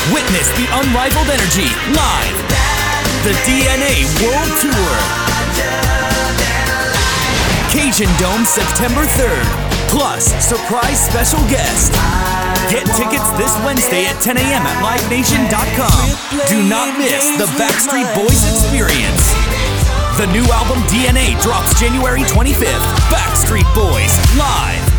Witness the unrivaled energy live. The DNA World Tour. Cajun Dome September 3rd. Plus, surprise special guest. Get tickets this Wednesday at 10 a.m. at livenation.com. Do not miss the Backstreet Boys experience. The new album DNA drops January 25th. Backstreet Boys, live.